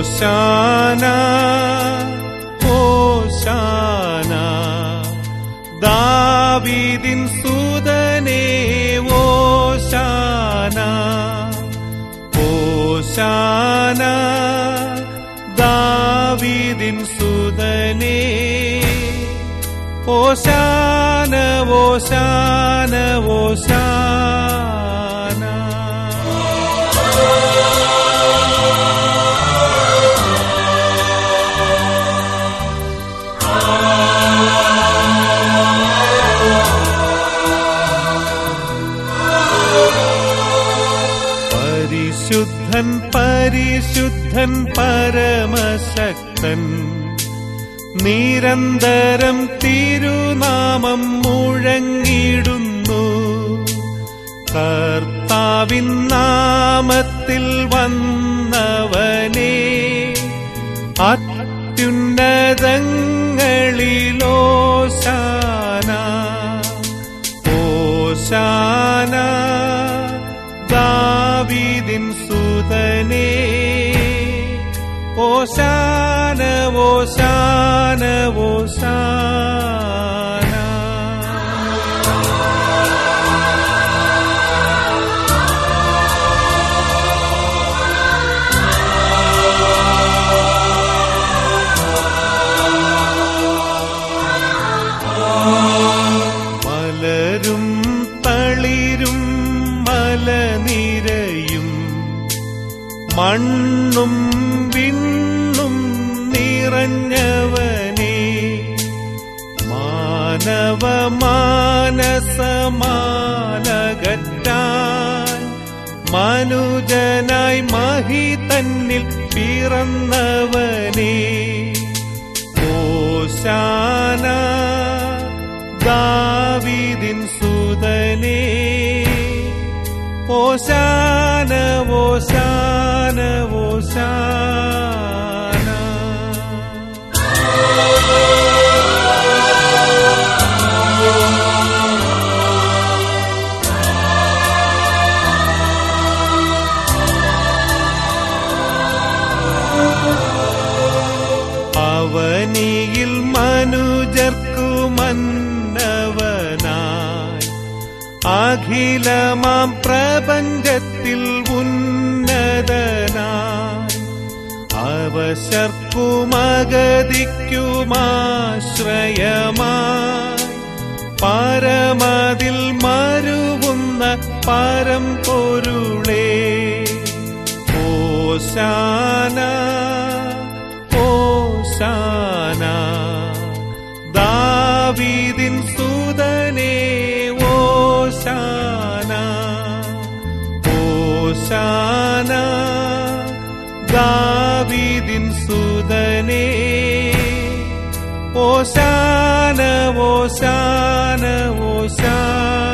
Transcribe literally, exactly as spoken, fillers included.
ഓശാന ഓശാന ദാവീദിൻ സുതനേ ഓശാന ഓശാന ദാവീദിൻ സുതനേ ഓശാന ഓശാന ഓശാന. പരിശുദ്ധൻ പരിശുദ്ധൻ പരമശക്തൻ നിരന്തരം തിരുനാമം മുഴങ്ങിടുന്നു. കർത്താവിൻ നാമത്തിൽ വന്നവനേ അത്യുന്നതങ്ങളിലോശാന ഓശാന ദാവീദിൻ സുതനേ ഓശാന ഓശാന ഓശാന. മലരും തളിരും മലനിരയും മണ്ണും വിണ്ണും നിറഞ്ഞവനേ മാനവ മാനസമാലകറ്റാൻ മനുജനായി മഹി തന്നിൽ പിറന്നവനേ ഓശാന ദാവീദിൻ സുതനേ ഓശാന ഓശാന ഓശാന. അവനിയിൽ മനുജർക്കു മന്നവനായി അഖിലമാം പ്രപഞ്ചത്തിൽ ഉന്നതനായി അവശർക്കുമഗതിക്കുമാശ്രയമായി പരമതിൽ മരുവുന്ന പരംപൊരുളേ ഓശാന ഓശാന ദാവീദിൻ സുതനേ ഓശാന ഓശാന ദാവീദിൻ സുതനേ ഓശാന ഓശാന ഓശാന.